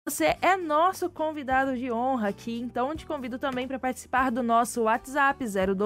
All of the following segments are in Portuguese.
Você é nosso convidado de honra aqui, então te convido também para participar do nosso WhatsApp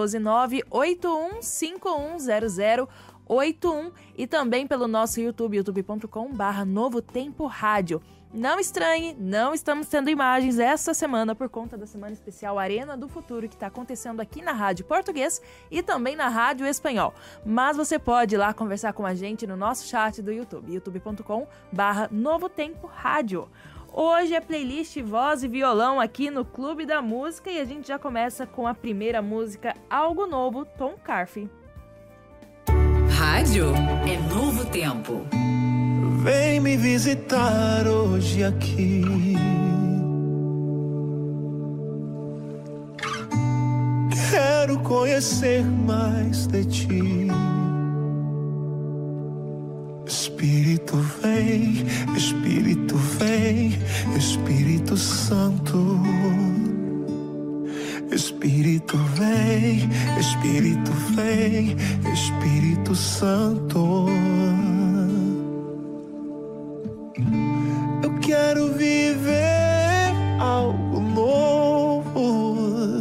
012-981510081 e também pelo nosso YouTube, youtube.com/Novo Tempo Rádio. Não estranhe, não estamos tendo imagens essa semana por conta da Semana Especial Arena do Futuro, que está acontecendo aqui na Rádio Português e também na Rádio Espanhol. Mas você pode ir lá conversar com a gente no nosso chat do YouTube, youtube.com/Novo Tempo Rádio. Hoje é playlist voz e violão aqui no Clube da Música e a gente já começa com a primeira música, Algo Novo, Tom Carfe. Rádio é Novo Tempo. Vem me visitar hoje aqui. Quero conhecer mais de ti. Espírito vem, Espírito vem, Espírito Santo. Espírito vem, Espírito vem, Espírito Santo. Eu quero viver algo novo.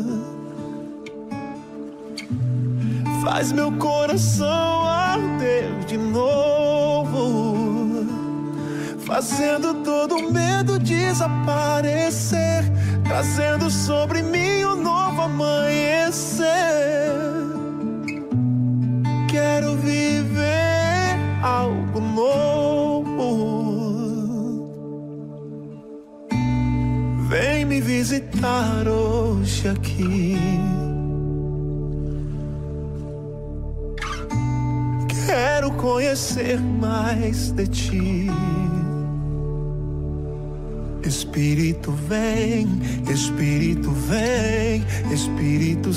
Faz meu coração arder de novo, fazendo todo medo desaparecer, trazendo sobre mim um novo amanhecer. Quero viver algo novo. Vem me visitar hoje aqui. Quero conhecer mais de ti. Espírito vem, Espírito vem, Espírito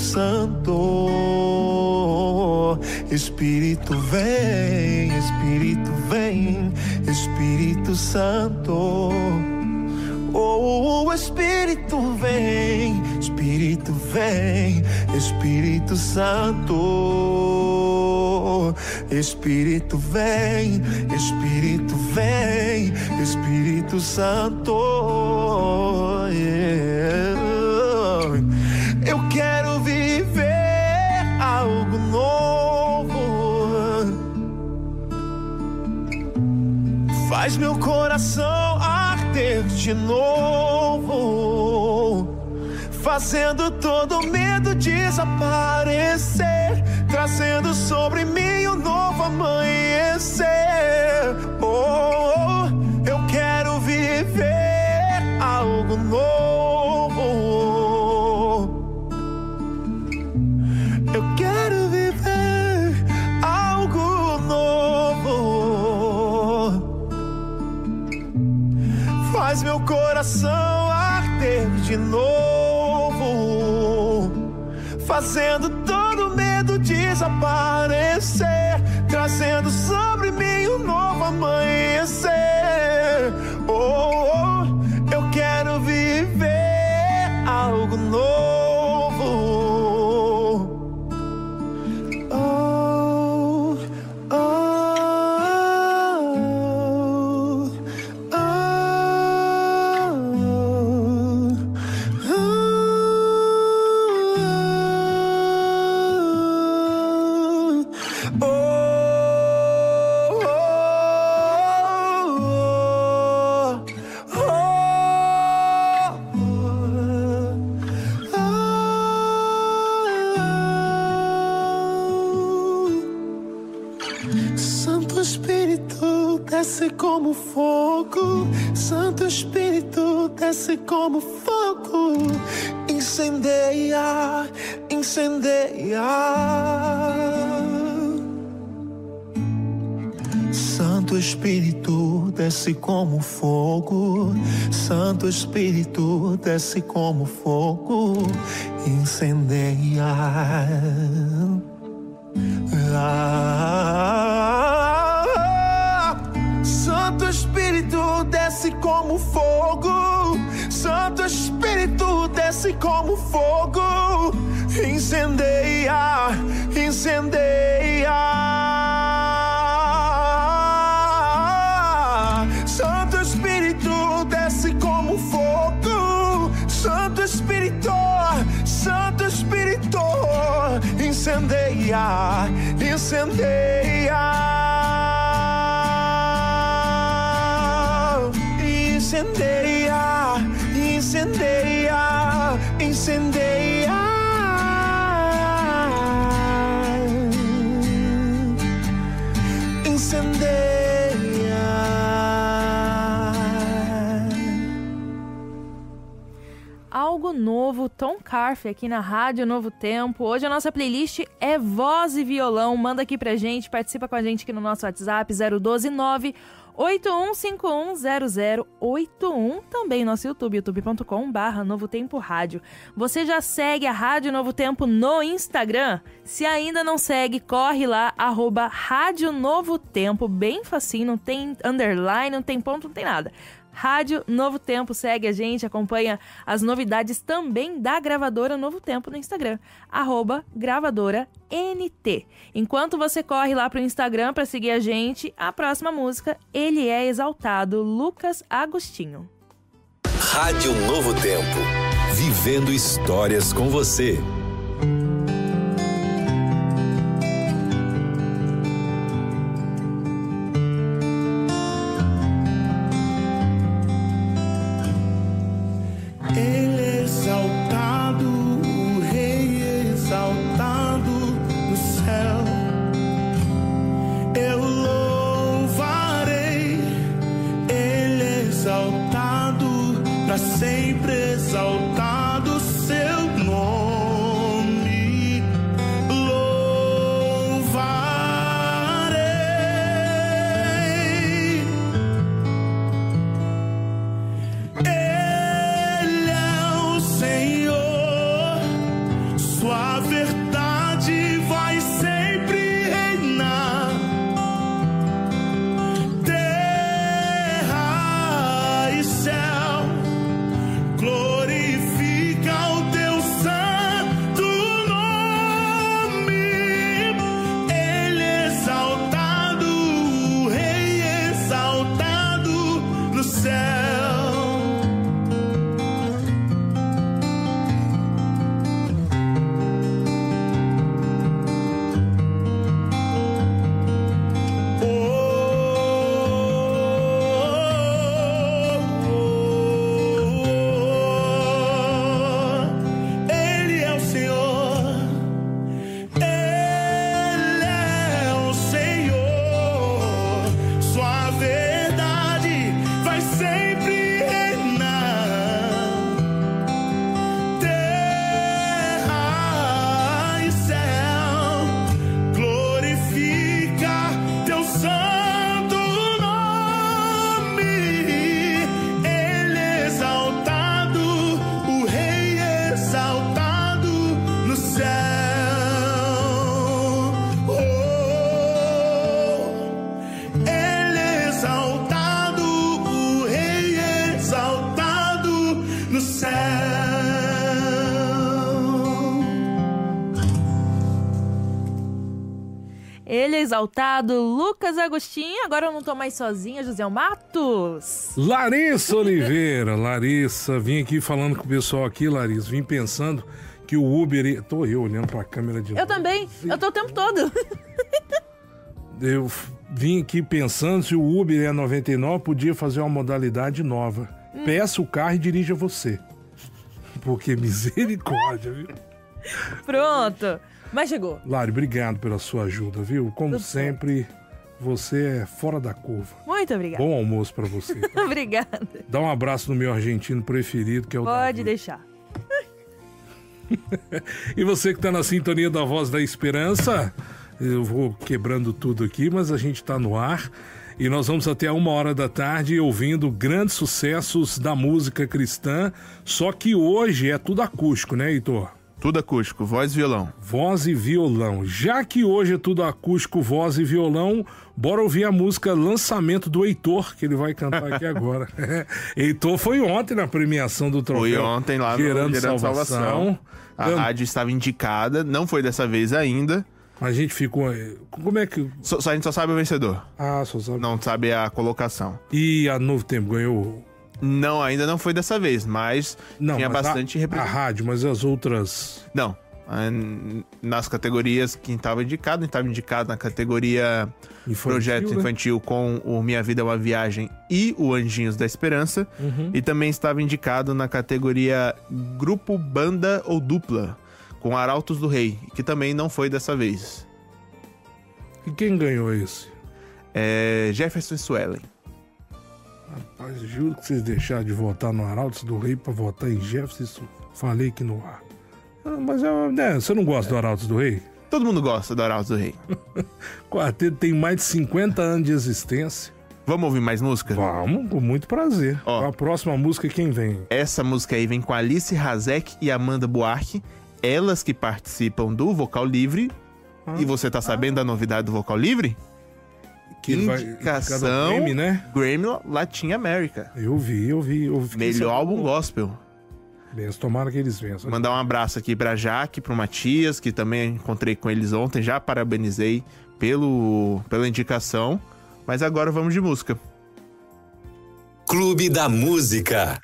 Santo. Espírito vem, Espírito vem, Espírito Santo. Oh, Espírito vem, Espírito vem, Espírito Santo. Espírito vem, Espírito vem, Espírito Santo. Yeah. Eu quero viver algo novo. Faz meu coração arder de novo, fazendo todo medo desaparecer, trazendo sobre mim um novo amanhecer. Oh, eu quero viver algo novo. Eu quero viver algo novo. Faz meu coração arder de novo, fazendo todo medo desaparecer, trazendo sobre mim um novo amanhecer. Oh, eu quero viver algo novo. Oh, oh, oh, Santo Espírito desce como fogo, Santo Espírito desce como fogo, incendeia, incendeia. Santo Espírito desce como fogo, Santo Espírito desce como fogo, incendeia. Santo Espírito desce como fogo, Santo Espírito desce como fogo, incendeia, incendeia. Santo Espírito desce como incendeia, incendeia, incendeia. Incendeia. Algo novo, Tom Carfe aqui na Rádio Novo Tempo. Hoje a nossa playlist é voz e violão. Manda aqui pra gente, participa com a gente aqui no nosso WhatsApp 0129 81510081, também nosso YouTube, youtube.com/Novo Tempo Rádio. Você já segue a Rádio Novo Tempo no Instagram? Se ainda não segue, corre lá, @Rádio Novo Tempo, bem facinho, não tem underline, não tem ponto, não tem nada. Rádio Novo Tempo, segue a gente, acompanha as novidades também da gravadora Novo Tempo no Instagram, @gravadora NT. Enquanto você corre lá pro Instagram para seguir a gente, a próxima música, Ele é Exaltado, Lucas Agostinho. Rádio Novo Tempo, vivendo histórias com você. Sempre exaltado seu nome, louvarei. Ele é o Senhor, sua verdade vai sempre reinar. Terra e céu glorifica o teu santo nome. Ele exaltado, o Rei exaltado no céu. Ele é exaltado, Lucas Agostinho. Agora eu não tô mais sozinha, José Matos. Larissa Oliveira, Larissa, vim aqui falando com o pessoal aqui, Larissa, vim pensando que o Uber... Tô eu olhando pra câmera de novo. Eu também, eu tô o tempo todo. Eu vim aqui pensando se o Uber é 99 podia fazer uma modalidade nova. Peça o carro e dirija você. Porque misericórdia, viu? Pronto. Mas chegou. Lari, obrigado pela sua ajuda, viu? Como Tudo sempre, você é fora da curva. Muito obrigada. Bom almoço pra você. Tá? Obrigada. Dá um abraço no meu argentino preferido, que é o Pode Davi. deixar. E você que tá na sintonia da Voz da Esperança, eu vou quebrando tudo aqui, mas a gente tá no ar. E nós vamos até 13h ouvindo grandes sucessos da música cristã. Só que hoje é tudo acústico, né, Heitor? Tudo acústico, voz e violão. Voz e violão. Já que hoje é tudo acústico, voz e violão, bora ouvir a música Lançamento do Heitor, que ele vai cantar aqui agora. Heitor foi ontem na premiação do troféu. Foi ontem lá no Gerando Salvação. A rádio estava indicada, não foi dessa vez ainda. A gente ficou... Como é que... A gente só sabe o vencedor. Ah, só sabe. Não sabe a colocação. E a Novo Tempo ganhou... Não, ainda não foi dessa vez, mas não, tinha mas bastante a representação. rádio, mas as outras... Não, nas categorias que estava indicado na categoria Infantil, Projeto né? Infantil com o Minha Vida é uma Viagem e o Anjinhos da Esperança. E também estava indicado na categoria Grupo, Banda ou Dupla com Arautos do Rei, que também não foi dessa vez. E quem ganhou esse? Jefferson Suelen. Rapaz, juro que vocês deixaram de votar no Arautos do Rei pra votar em Jefferson. Falei que no ar. Mas você não gosta do Arautos do Rei? Todo mundo gosta do Arautos do Rei. O quarteto tem mais de 50 anos de existência. Vamos ouvir mais música? Vamos, com muito prazer. Ó. A próxima música, quem vem? Essa música aí vem com Alice Razek e Amanda Buarque, elas que participam do Vocal Livre. E você tá sabendo da novidade do Vocal Livre? Que Indicação Grammy, né? Grammy Latin America. Eu vi. Melhor álbum gospel. Benção, tomara que eles vençam. Mandar um abraço aqui pra Jaque, pro Matias, que também encontrei com eles ontem. Já parabenizei pela indicação. Mas agora vamos de música. Clube da Música.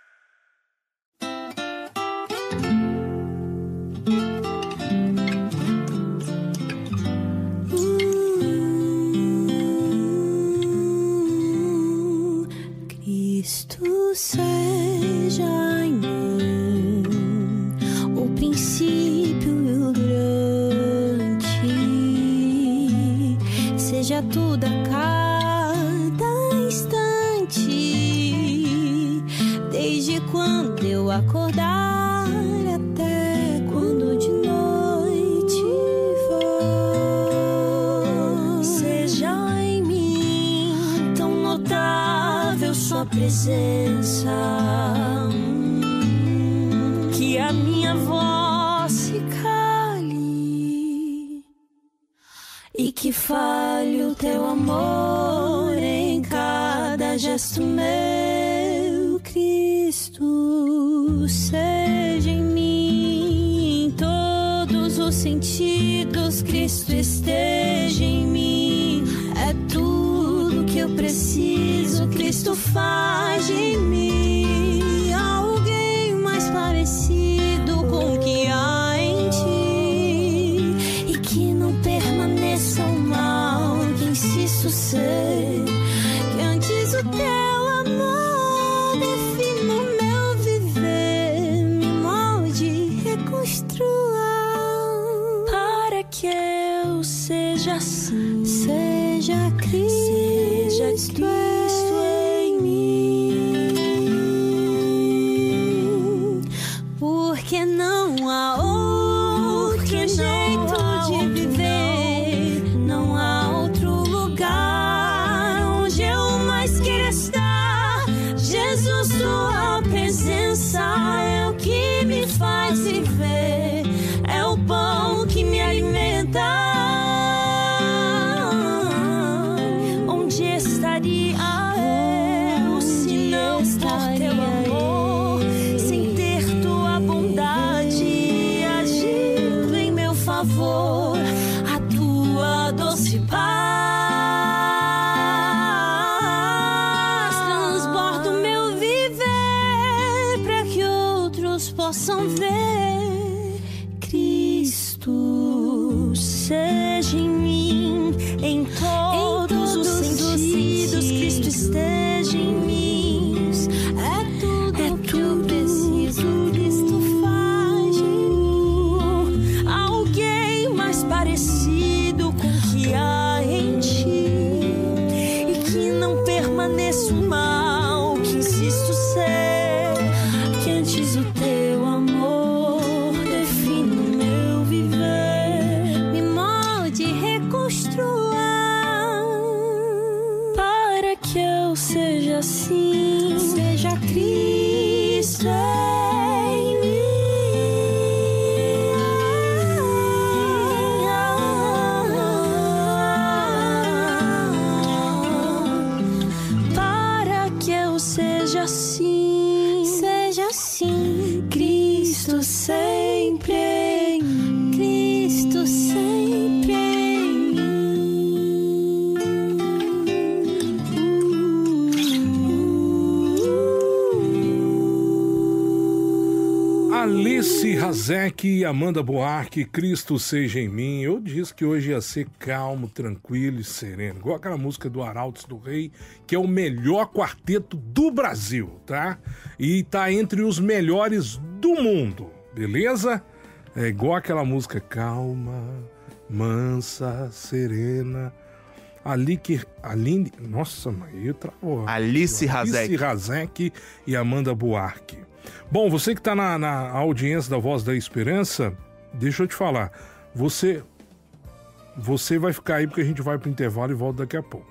Cristo seja em mim o princípio e o grande, seja tudo a cada instante, desde quando eu acordar até quando de noite for. Seja em mim tão notável sua presença, que a minha voz se cale e que fale o teu amor em cada gesto meu. Cristo seja em mim, em todos os sentidos, Cristo esteja em mim, é tudo que eu preciso, Cristo faz em mim alguém mais parecido com o que há em ti, e que não permaneça o mal, que insisto ser, que antes o teu amor defina o meu viver, me molde e reconstrua, para que eu seja assim, seja Cristo em mim, porque não há outro jeito de viver, não há outro lugar onde eu mais quero estar. Jesus, tua presença é o que me faz viver, é o pão que me alimenta. Onde estaria eu se não por teu amor, sem ter tua bondade agindo em meu favor, a tua doce paz transborda o meu viver, para que outros possam ver. Cristo seja em mim, em todos os sentidos, Cristo esteja em mim, é tudo que eu preciso, Cristo faz em mim alguém mais parecido com o que há em ti, e que não permaneça o mal, que insisto ser, que antes o teu amor define o meu viver, me molde e reconstrua, para que eu seja assim, seja Cristo em mim, para que eu seja assim, Cristo sempre em mim, Cristo sempre em mim. Alice Razek e Amanda Buarque, Cristo seja em mim. Eu disse que hoje ia ser calmo, tranquilo e sereno. Igual aquela música do Arautos do Rei, que é o melhor quarteto do Brasil, tá? E tá entre os melhores do mundo, beleza? É igual aquela música calma, mansa, serena. Aline, nossa, mãe, eu travou. Alice Razek. Alice Razek e Amanda Buarque. Bom, você que está na audiência da Voz da Esperança, deixa eu te falar, você vai ficar aí porque a gente vai pro intervalo e volta daqui a pouco.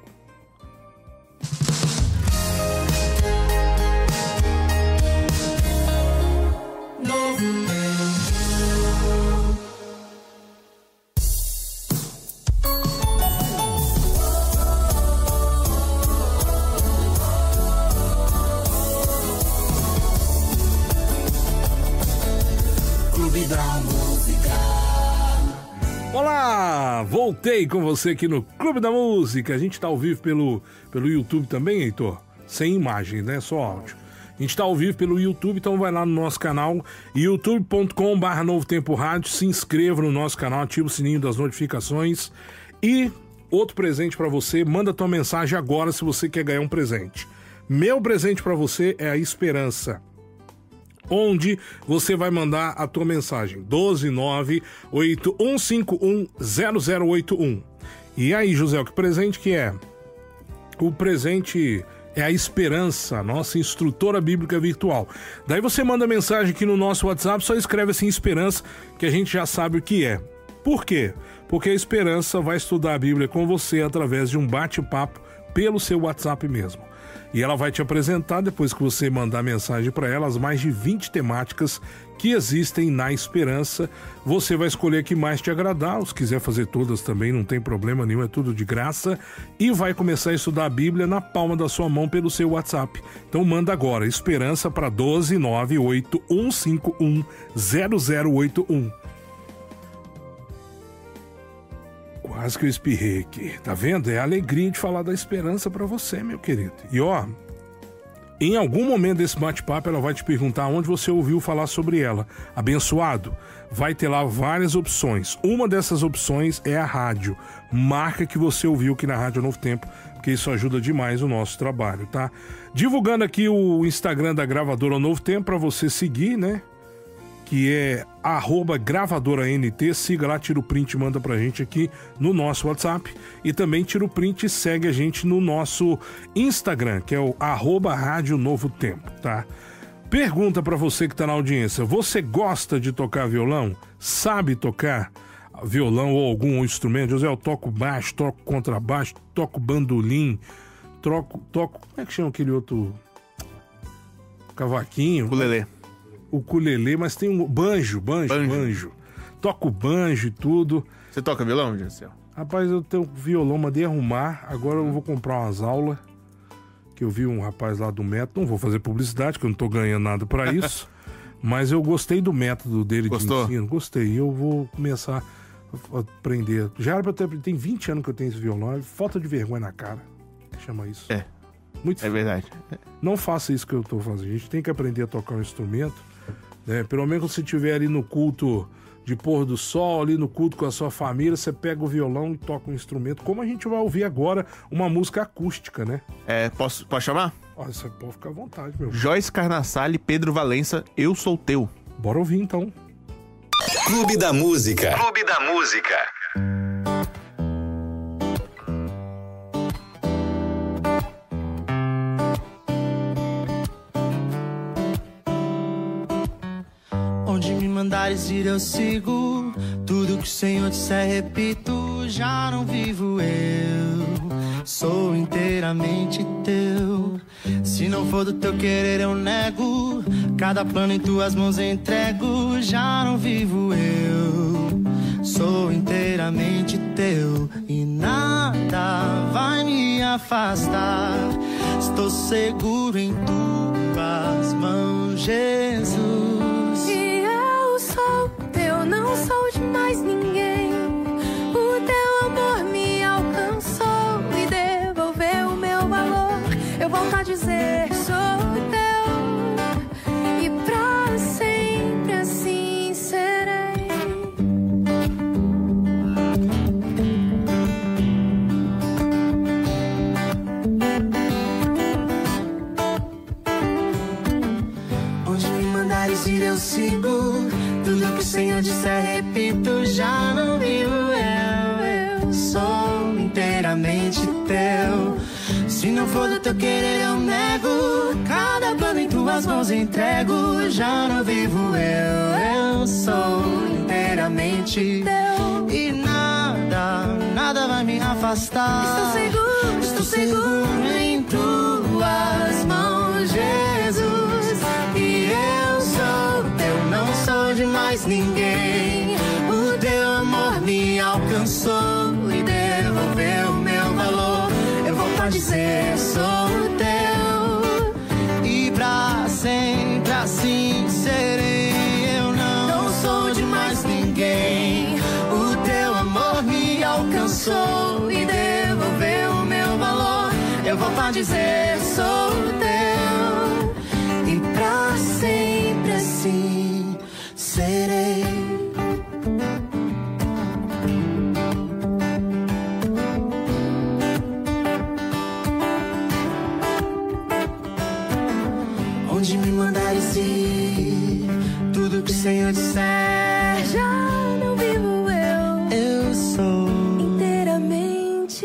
Olá, voltei com você aqui no Clube da Música. A gente tá ao vivo pelo YouTube também, Heitor? Sem imagem, né? Só áudio. A gente tá ao vivo pelo YouTube, então vai lá no nosso canal, youtube.com/Novo Tempo Rádio. Se inscreva no nosso canal, ativa o sininho das notificações. E outro presente pra você, manda tua mensagem agora se você quer ganhar um presente. Meu presente pra você é a esperança. Onde você vai mandar a tua mensagem, 12981510081. E aí, José, que presente que é? O presente é a Esperança, nossa instrutora bíblica virtual. Daí você manda mensagem aqui no nosso WhatsApp, só escreve assim Esperança, que a gente já sabe o que é. Por quê? Porque a Esperança vai estudar a Bíblia com você através de um bate-papo pelo seu WhatsApp mesmo. E ela vai te apresentar, depois que você mandar mensagem para ela, as mais de 20 temáticas que existem na Esperança. Você vai escolher a que mais te agradar, se quiser fazer todas também, não tem problema nenhum, é tudo de graça. E vai começar a estudar a Bíblia na palma da sua mão pelo seu WhatsApp. Então manda agora, Esperança para 12981510081. Quase que eu espirrei aqui, tá vendo? É a alegria de falar da esperança pra você, meu querido. E ó, em algum momento desse bate-papo ela vai te perguntar onde você ouviu falar sobre ela. Abençoado, vai ter lá várias opções. Uma dessas opções é a rádio. Marca que você ouviu aqui na Rádio Novo Tempo, porque isso ajuda demais o nosso trabalho, tá? Divulgando aqui o Instagram da Gravadora Novo Tempo pra você seguir, né? Que é @gravadoraNT, siga lá, tira o print e manda pra gente aqui no nosso WhatsApp. E também tira o print e segue a gente no nosso Instagram, que é o @Rádio Novo Tempo, tá? Pergunta pra você que tá na audiência, você gosta de tocar violão? Sabe tocar violão ou algum instrumento? José, eu toco baixo, toco contrabaixo, toco bandolim, toco, como é que chama aquele outro cavaquinho? Ukulele. O ukulele, mas tem um banjo. Toco banjo e tudo. Você toca violão, Gisele? Rapaz, eu tenho violão, mandei arrumar. Agora eu vou comprar umas aulas. Que eu vi um rapaz lá do método. Não vou fazer publicidade, que eu não tô ganhando nada pra isso. Mas eu gostei do método dele. Gostou? De ensino. Gostei. Eu vou começar a aprender. Já era pra ter... Tem 20 anos que eu tenho esse violão. É falta de vergonha na cara. Chama isso. É. Muito É verdade. Não faça isso que eu tô fazendo. A gente tem que aprender a tocar um instrumento. Né? Pelo menos quando você estiver ali no culto de pôr do sol, ali no culto com a sua família, você pega o violão e toca um instrumento, como a gente vai ouvir agora, uma música acústica, né? Pode chamar? Ó, você pode ficar à vontade, meu. Joyce Carnassale, Pedro Valença, Eu Sou Teu. Bora ouvir, então. Clube da Música. Clube da Música. Onde me mandares ir eu sigo, tudo que o Senhor disser repito, já não vivo eu, sou inteiramente teu. Se não for do teu querer eu nego, cada plano em tuas mãos entrego, já não vivo eu, sou inteiramente teu. E nada vai me afastar, estou seguro em tuas mãos, Jesus. Não sou de mais ninguém. O teu amor me alcançou e devolveu o meu valor. Eu volto a dizer, sou teu e pra sempre és mandares ir eu sigo. Tudo que o Senhor disser repito. Já não vivo eu sou inteiramente teu. Se não for do teu querer eu nego. Cada plano em tuas mãos entrego. Já não vivo eu sou inteiramente teu. E nada vai me afastar. Estou seguro em tuas mãos, Jesus. E eu sou teu, não sou de mais ninguém. O teu amor me alcançou e devolveu o meu valor. Eu volto a dizer, sou teu. E pra sempre assim serei. Eu não sou de mais ninguém. O teu amor me alcançou e devolveu o meu valor. Eu volto a dizer, sou teu. E pra sempre assim serei. Onde me mandares ir, tudo que o Senhor disser. Já não vivo Eu sou inteiramente.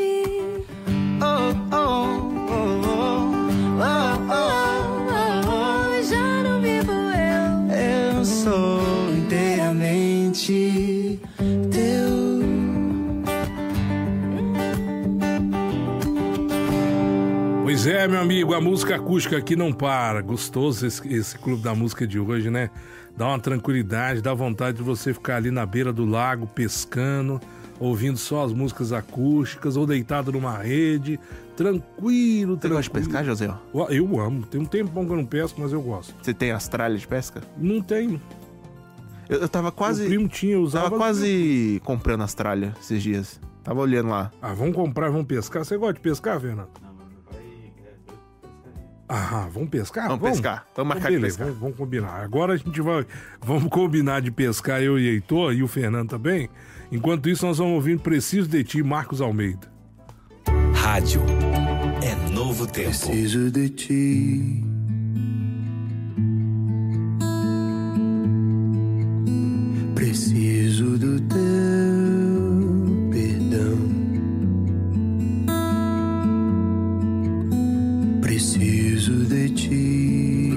Já não vivo Eu sou inteiramente teu. Pois é, meu amigo, a música acústica aqui não para. Gostoso esse clube da música de hoje, né? Dá uma tranquilidade, dá vontade de você ficar ali na beira do lago pescando, ouvindo só as músicas acústicas ou deitado numa rede, tranquilo. Você gosta de pescar, José? Eu amo. Tem um tempão que eu não pesco, mas eu gosto. Você tem as tralhas de pesca? Não tenho. Eu tava quase... O primo tinha, usava... Tava quase comprando as tralhas esses dias. Tava olhando lá. Ah, vamos comprar, vamos pescar. Você gosta de pescar, Fernando? Ah, vamos pescar? Vamos pescar. Vamos marcar de pescar. Vamos combinar. Agora a gente vai... Vamos combinar de pescar, eu e Heitor, e o Fernando também. Enquanto isso, nós vamos ouvir Preciso de Ti, Marcos Almeida. Rádio é novo tempo. Preciso de ti. Preciso do teu perdão. Preciso de ti.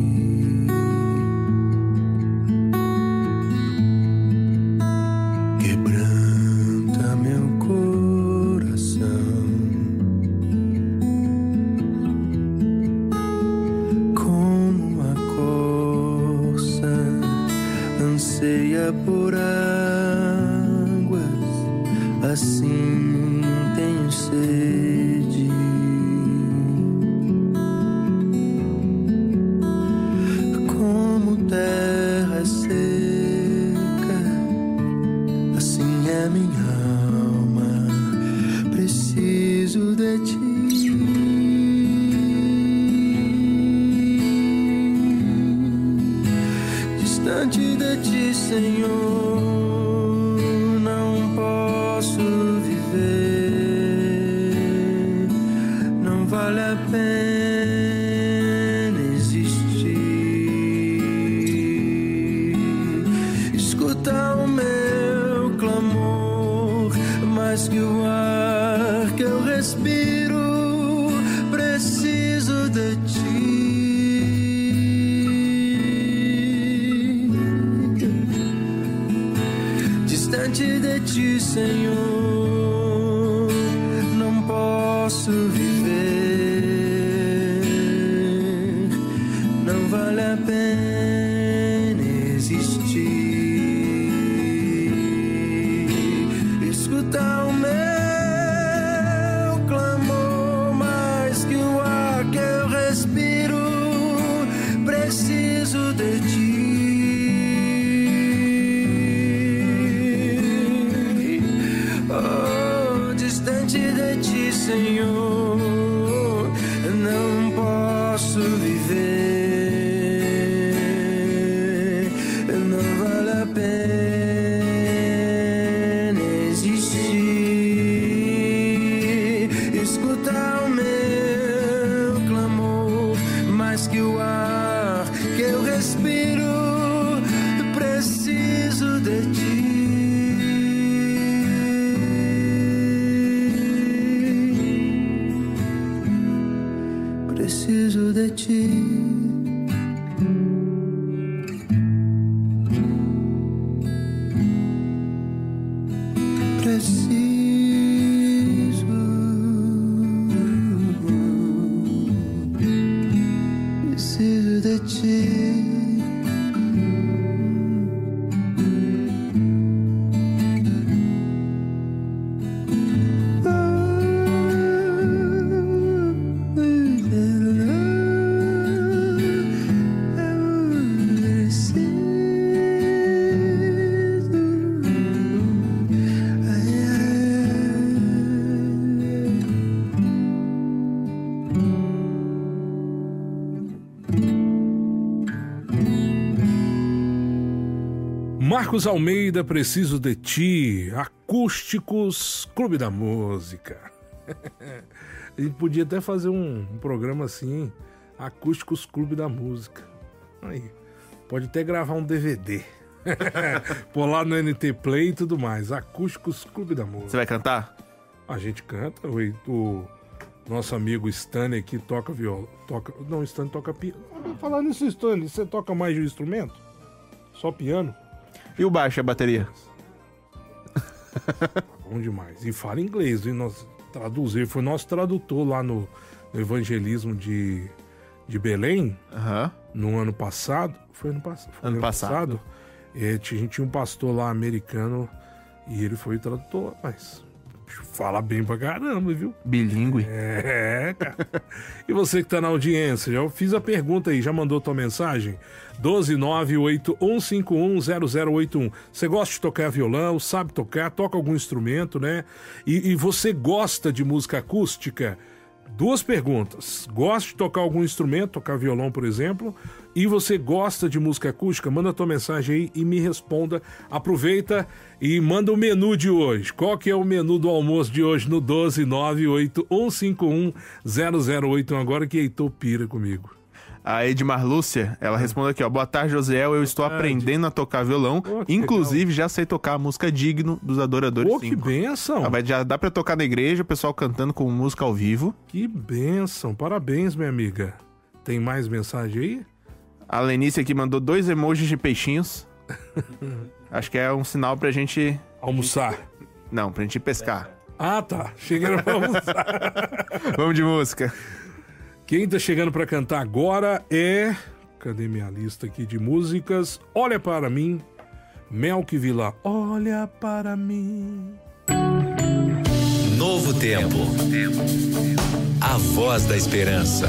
Quebranta meu coração. Como a corça anseia por águas, assim tenho sede. Como terra seca, assim é minha alma. Preciso de ti. Distante de ti, Senhor, não posso viver. Não vale a pena existir. Escuta o meu clamor, mais que o ar que eu respiro. Preciso de ti. Distante de ti, Senhor, não posso viver. Não vale a pena existir. Escuta o meu clamor, mais que o ar que eu respiro. Preciso de ti. Distante de ti, Senhor, não posso viver. Não vale a pena existir. Escuta o meu clamor, mais que o ar que eu respiro. de ti. Preciso de ti. Preciso de ti. Marcos Almeida, Preciso de Ti, Acústicos, Clube da Música. A gente podia até fazer um programa assim, Acústicos, Clube da Música. Aí, pode até gravar um DVD. Pôr lá no NT Play e tudo mais. Acústicos, Clube da Música. Você vai cantar? A gente canta, o nosso amigo Stanley aqui toca viola. Não, Stanley toca piano. Falar nisso, Stanley, você toca mais de um instrumento? Só piano? E o baixo e a bateria? Bom demais. E fala inglês, e nós traduzir. Foi nosso tradutor lá no evangelismo de Belém, no ano passado. Foi ano passado. A gente tinha um pastor lá americano e ele foi o tradutor, mas fala bem pra caramba, viu? Bilíngue. É, cara. E você que tá na audiência, já fiz a pergunta aí, já mandou tua mensagem? 12981510081. Você gosta de tocar violão, sabe tocar, toca algum instrumento, né? E você gosta de música acústica? Duas perguntas. Gosta de tocar algum instrumento, tocar violão, por exemplo? E você gosta de música acústica? Manda tua mensagem aí e me responda. Aproveita e manda o menu de hoje. Qual que é o menu do almoço de hoje no 12981510081? Agora que Heitor pira comigo. A Edmar Lúcia, ela responde aqui, ó. Boa tarde, Josiel. Eu estou aprendendo a tocar violão. Inclusive, legal. Já sei tocar a música Digno dos Adoradores 5. Que bênção! Já dá pra tocar na igreja, o pessoal cantando com música ao vivo. Que bênção! Parabéns, minha amiga. Tem mais mensagem aí? A Lenice aqui mandou 2 emojis de peixinhos. Acho que é um sinal pra gente... Almoçar? Não, pra gente ir pescar. Ah, tá. Chegaram pra almoçar. Vamos de música. Quem tá chegando pra cantar agora é... Cadê minha lista aqui de músicas? Olha para mim, Melk Vila. Olha para mim. Novo Tempo. A voz da esperança.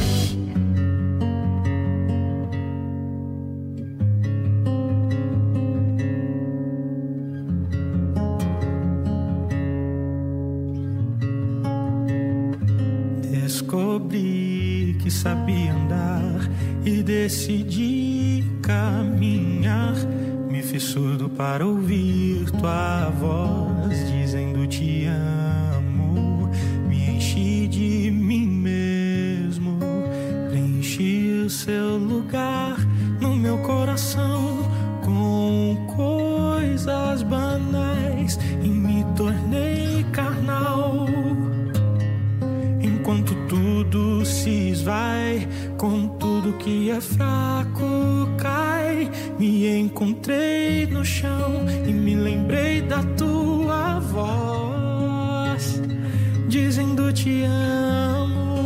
Descobri que sabia andar e decidi caminhar. Me fiz surdo para ouvir tua voz dizendo te amo. Me enchi de mim mesmo, preenchi o seu lugar no meu coração com coisas banais e me tornei carnal. Enquanto tudo se esvai, com tudo que é fraco cai, me encontrei no chão e me lembrei da tua voz, dizendo te amo.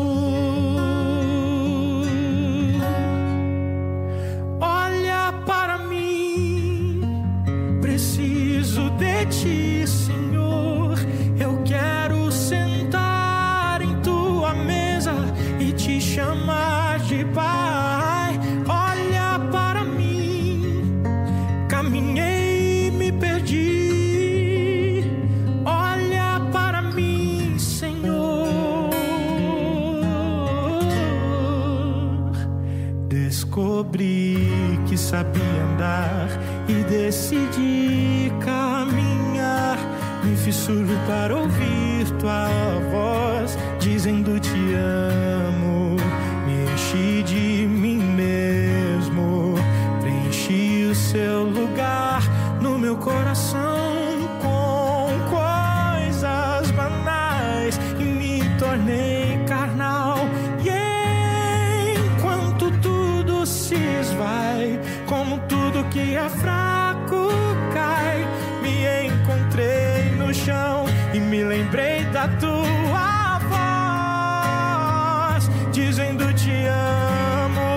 Olha para mim, preciso de ti, Senhor. Eu quero sentar em tua mesa e te chamar de Pai. Olha para mim, caminhei e me perdi. Olha para mim, Senhor. Descobri que sabia andar e decidi caminhar. Me fiz surdo para ouvir tua voz dizendo te amo. Me enchi de mim mesmo, preenchi o seu lugar no coração com coisas banais e me tornei carnal. E enquanto tudo se esvai, como tudo que é fraco cai, me encontrei no chão e me lembrei da tua voz, dizendo te amo.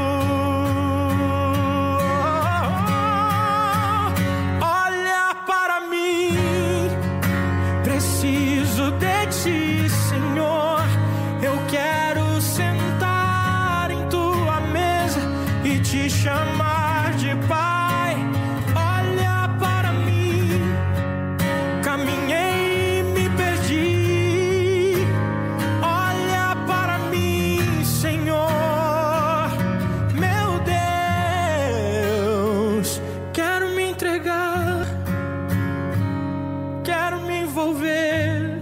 Olha para mim, preciso de ti, Senhor. Eu quero sentar em tua mesa e te chamar de Pai. Olha para mim, caminhei e me perdi. Olha para mim, Senhor, meu Deus. Quero me entregar, quero me envolver,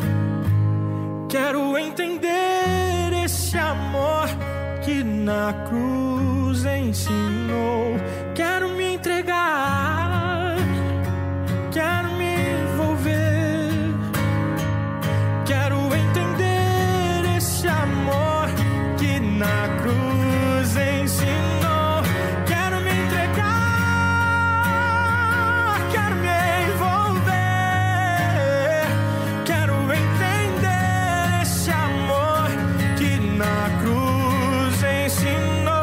quero entender esse amor que na cruz ensinou. Quero me entregar, quero me envolver, quero entender esse amor que na cruz ensinou. Quero me entregar, quero me envolver, quero entender esse amor que na cruz ensinou.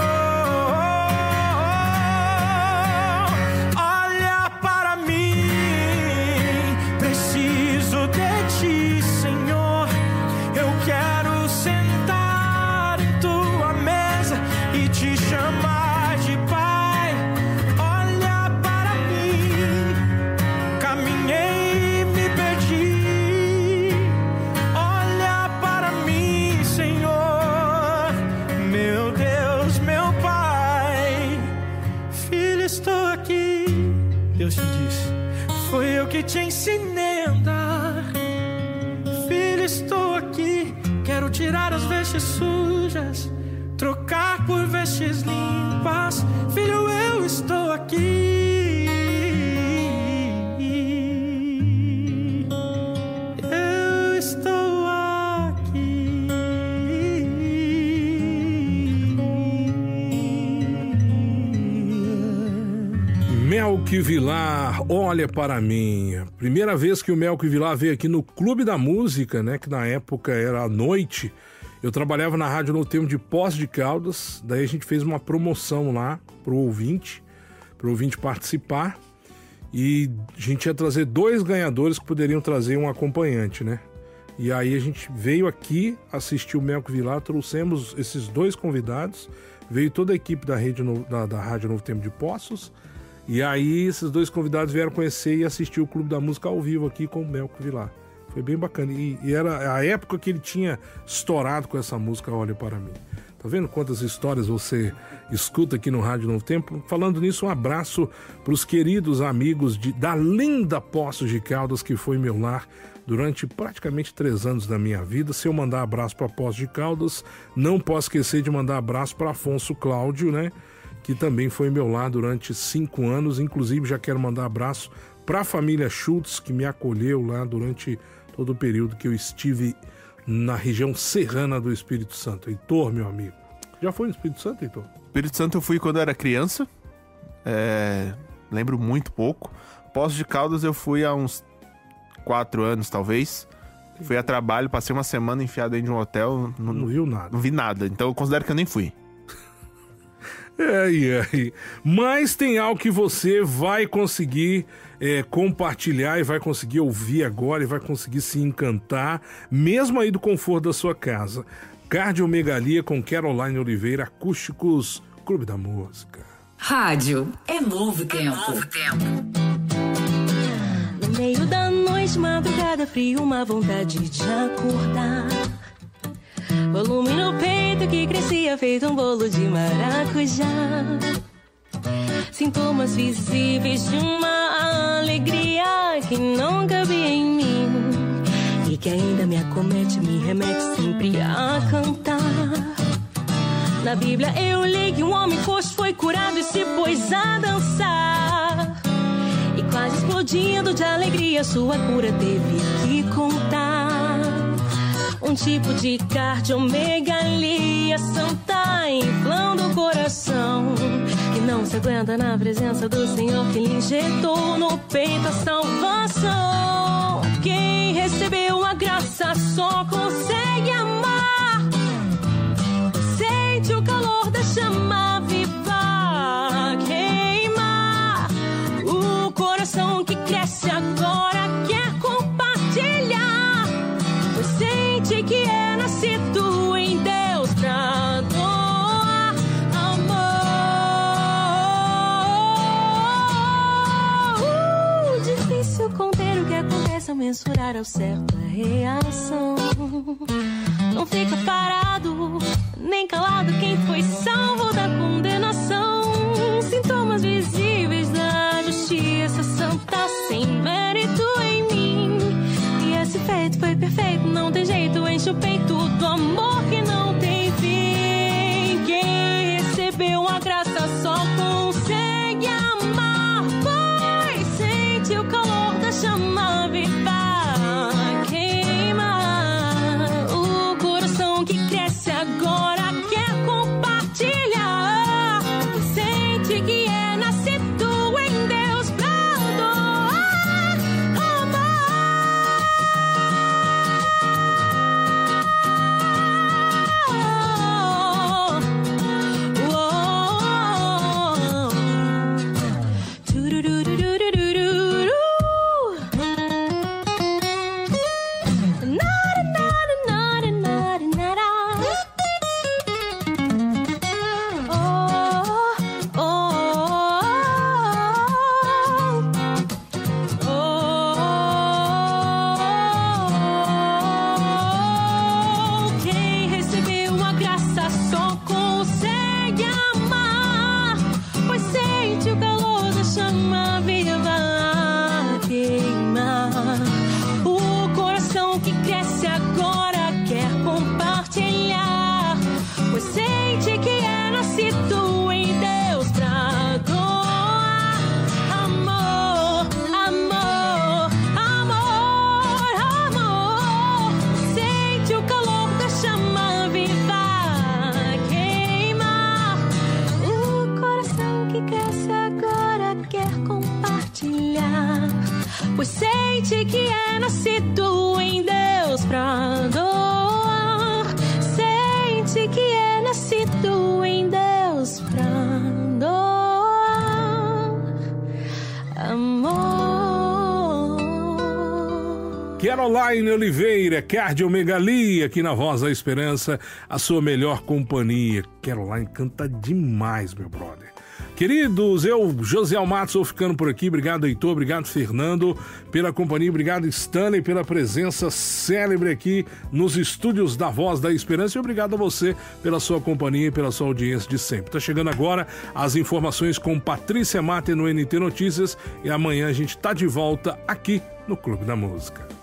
Olha para mim, preciso de ti, Senhor. Eu quero sentar em tua mesa e te chamar de Pai. Olha para mim, caminhei e me perdi. Olha para mim, Senhor, meu Deus, meu Pai. Filho, estou aqui. Deus te disse, foi eu que te ensinei a andar. Filho, estou aqui. Quero tirar as vestes sujas, trocar por vestes limpas. Filho, eu estou aqui. Eu estou aqui. Melqui Vilar, olha para mim. Primeira vez que o Melqui Vilar veio aqui no Clube da Música, né? Que na época era à noite. Eu trabalhava na Rádio Novo Tempo de Poços de Caldas. Daí a gente fez uma promoção lá pro ouvinte participar. E a gente ia trazer 2 ganhadores que poderiam trazer um acompanhante, né? E aí a gente veio aqui assistir o Melqui Vilar, trouxemos esses 2 convidados. Veio toda a equipe da Rádio Novo Tempo de Poços. E aí esses 2 convidados vieram conhecer e assistir o Clube da Música ao vivo aqui com o Melqui Vilar. Foi bem bacana. E era a época que ele tinha estourado com essa música Olha Para Mim. Tá vendo quantas histórias você escuta aqui no Rádio Novo Tempo? Falando nisso, um abraço para os queridos amigos da linda Poços de Caldas, que foi meu lar durante praticamente 3 anos da minha vida. Se eu mandar abraço para Poços de Caldas, não posso esquecer de mandar abraço para Afonso Cláudio, né? Que também foi meu lar durante 5 anos. Inclusive, já quero mandar abraço para a família Schultz, que me acolheu lá durante todo o período que eu estive na região serrana do Espírito Santo. Heitor, meu amigo. Já foi no Espírito Santo, Heitor? Espírito Santo eu fui quando eu era criança. Lembro muito pouco. Poços de Caldas eu fui há uns 4 anos, talvez. Fui a trabalho, passei uma semana enfiado dentro de um hotel. Não viu nada. Não vi nada, então eu considero que eu nem fui. Mas tem algo que você vai conseguir compartilhar e vai conseguir ouvir agora e vai conseguir se encantar, mesmo aí do conforto da sua casa. Cardiomegalia com Caroline Oliveira, Acústicos, Clube da Música. Rádio é Novo Tempo. No meio da noite, madrugada fria, uma vontade de acordar. Volume no peito que crescia feito um bolo de maracujá. Sintomas visíveis de uma alegria que não cabia em mim e que ainda me acomete, me remete sempre a cantar. Na Bíblia eu li que um homem coxo foi curado e se pôs a dançar. E quase explodiu explodindo de alegria, sua cura teve que contar. Um tipo de cardiomegalia santa inflando o coração, que não se aguenta na presença do Senhor, que lhe injetou no peito a salvação. Quem recebeu a graça só consegue amar. Sente o calor da chama viva queimar. O coração que cresce agora quer compartilhar. Pois sente que é nascido em Deus pra doar amor. Difícil conter o que acontece ao mensurar ao certo a reação. Não fica parado, nem calado quem foi salvo da condenação. Sintomas visíveis da justiça santa sem mérito em mim. E esse feito foi perfeito, não tem jeito, enche o peito do amor que não tem fim. Quem recebeu a graça só consegue amar, pois sente o calor da chama viva queimar. O coração que cresce agora quer compartilhar. Sente que é nascido em Deus pra doar amor. Tururururururu. Nada, nada, nada, nada, nada. Oh, oh, oh, oh. Quem recebeu a graça só consegue amar, pois sente o calor da chama viva queimar. O coração que cresce agora quer compartilhar, pois sente que é nascido em Deus pra doar amor, amor, amor, amor. Sente o calor da chama viva queimar. O coração que cresce agora quer compartilhar, pois sente que é nascido em Deus pra doar. Sente que é nascido em Deus pra doar amor. Caroline Oliveira, Cardiomegalia, aqui na Voz da Esperança, a sua melhor companhia. Caroline canta demais, meu brother. Queridos, eu, Josiel Matos, vou ficando por aqui. Obrigado, Heitor. Obrigado, Fernando, pela companhia. Obrigado, Stanley, pela presença célebre aqui nos estúdios da Voz da Esperança. E obrigado a você pela sua companhia e pela sua audiência de sempre. Tá chegando agora as informações com Patrícia Mater no NT Notícias. E amanhã a gente tá de volta aqui no Clube da Música.